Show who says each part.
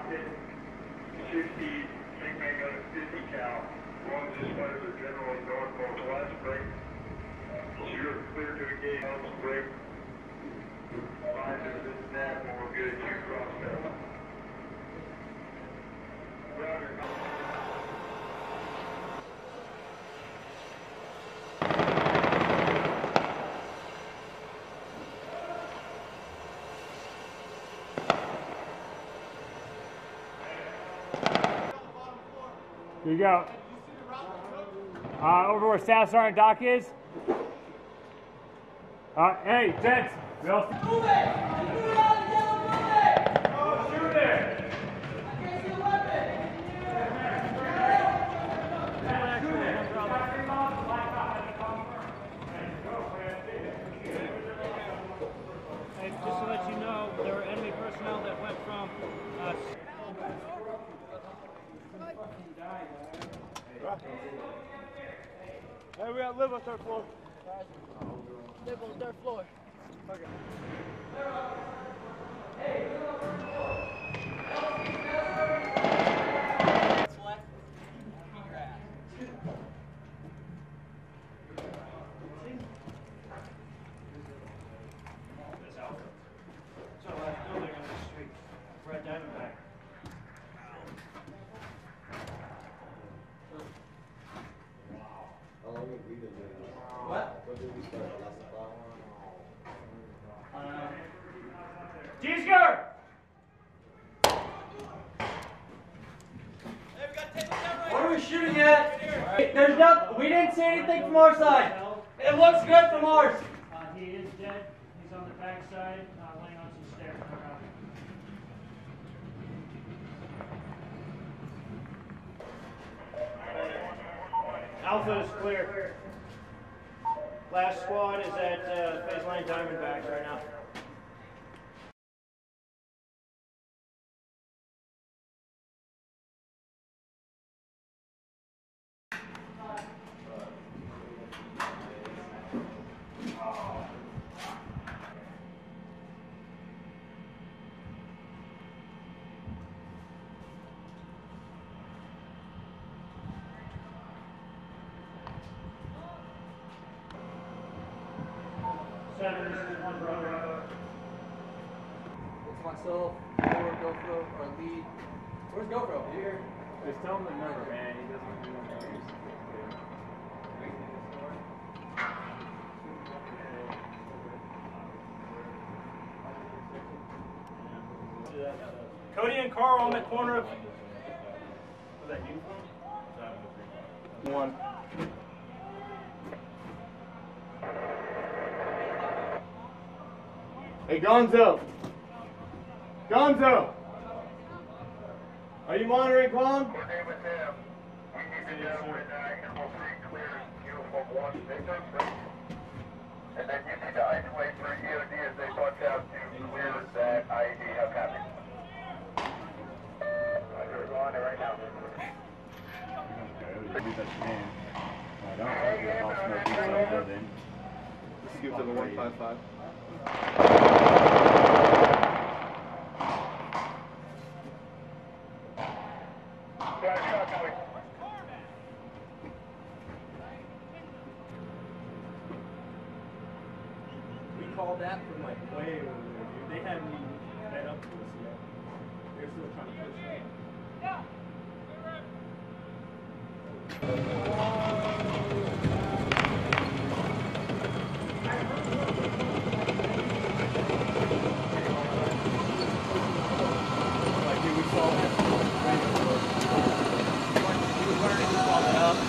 Speaker 1: 50, Kingman got a 50 cal. Long displays are generally north northwest. Brake. So you're clear to engage. Brake. Find if this nav when we're good to cross that.
Speaker 2: Here you go. Over where Staff Sergeant Doc is. Hey, gents. Move it! Move it out of the yellow, move it! Oh, shoot it! I can't see a weapon!
Speaker 3: Hey, just to let you know, there were enemy personnel that went from us.
Speaker 2: Hey, we got live on third floor.
Speaker 3: Live on the third floor.
Speaker 2: Okay. G-Skirt!
Speaker 4: What are we shooting at? There's no. We didn't see anything from our side. It looks good from ours.
Speaker 3: He is dead. He's on the back side, laying on some stairs. Alpha is clear. Last squad is at phase line Diamondbacks right now. Seven, this is one brother.
Speaker 4: It's myself, or GoPro, or lead. Where's GoPro? Here.
Speaker 2: Just tell him the number, man. He doesn't do numbers.
Speaker 3: Cody and Carl on the corner of. Was that you?
Speaker 2: One. Hey, Gonzo. Gonzo. Are you monitoring, Quan?
Speaker 1: We're there with them. We need to know when Interval 3 clears uniform 1 victims. And then you need to isolate for EOD as they punch out to clear that IED. How copy? We're on it right now.
Speaker 5: Let's give to the 155.
Speaker 4: We called that from like way over there, dude. They haven't even met up to us yet. They're still trying to push it. Like, dude, we saw that. He was learning to call it up.